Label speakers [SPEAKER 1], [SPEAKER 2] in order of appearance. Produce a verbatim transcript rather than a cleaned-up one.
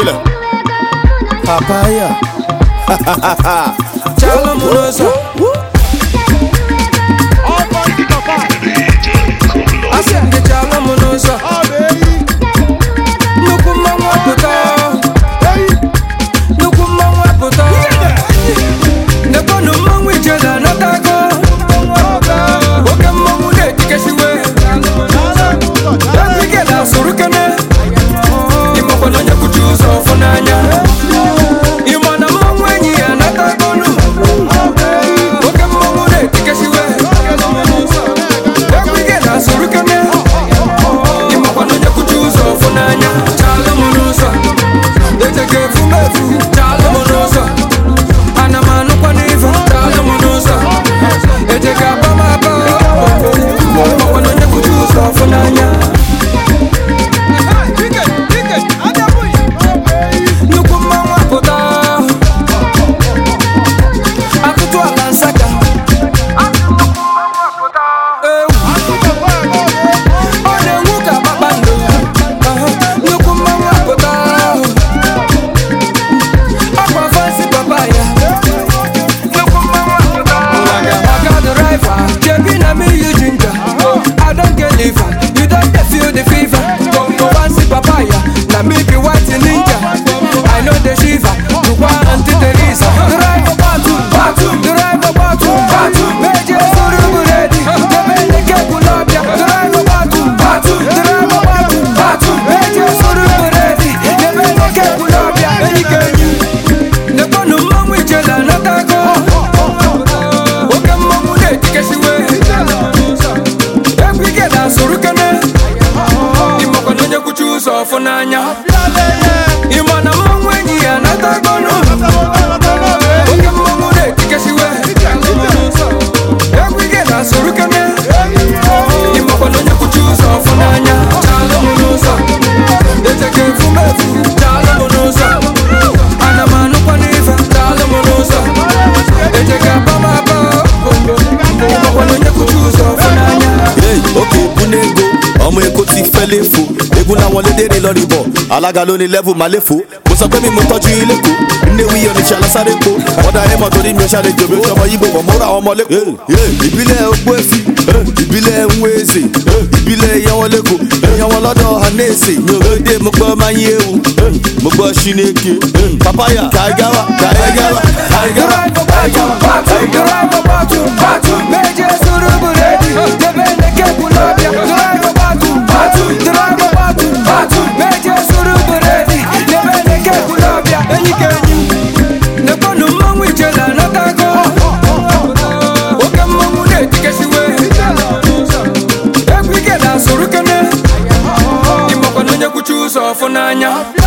[SPEAKER 1] Kule.
[SPEAKER 2] Papaya. Chala munosa. I said the chala munosa. Nukuma waputa. Nukuma waputa. Nekono mangwe jela natako. Oke mangu de tikeshiwe. Yandikela surukane. Imoko nanya kuchuzo fonanya. Imana mangwe nyia natakonu. Oke mangu de tikeshiwe. Yandikela surukane. Imoko nanya kuchuzo fonanya. Chala munusa. Eteke fumefu. Chala munusa. Anamanu kwa niva. Chala munusa. Eteka pamapa. Imoko nanya kuchuzo fonanya. Fonanya Imana mangwenyi ya natagono Oke mangune tikeshiwe Ekwige na surukane Imoko nanya kuchuza fonanya Chala munusa Eteke fumefu Chala munusa Anamanu kwa nifa Chala munusa Eteke pamapa Imoko nanya kuchuza fonanya
[SPEAKER 3] Hey, okay, bunego Ọmọ Èkó ti fẹ́ léfò egun làwọn lédèrè lọ rìbọ̀ alága ló ní lẹ́fù máa léfò mo sọ pé mi mo tọ́jú ilé kó nnéwí oníṣẹ́ alásáré kó ọ̀dà ẹ̀mọ́ torí mi ò ṣàlejò mi ò ṣọmọ yíbo wọ̀ mọ́ra ọmọ lẹ́kọ̀ọ́ ìbílẹ̀ ogbó èfì ìbílẹ̀ nwéèzè ìbílẹ̀ ìyanwọlẹ́kọ̀ ìyanwọlọ́dọ̀ hanẹ́sè mi ò gbé mo gbọ́ máa ń yéwu mo gbọ́ ṣínéke papaya kaigawa kaigawa kaigawa
[SPEAKER 2] méje sùúrù búrẹ́dì débẹ̀ nìkẹ́ kúlọ́bíà dọ́rọ̀ bàtú dọ́rọ̀ bàtú méje sùúrù búrẹ́dì débẹ̀ nìkẹ́ kúlọ́bíà ẹ̀yìnkẹ́yìn nìkọ́nù mọ́mú ìjẹ̀lá nàtàkọ́ òkè mọ́mú dé tìkẹ́síwé ẹ̀kúìkẹ́ dà sọ̀rọ̀ kẹ́nẹ́ ìmọ̀kànnà nyẹ́kùtù sọ̀ fún n'anya.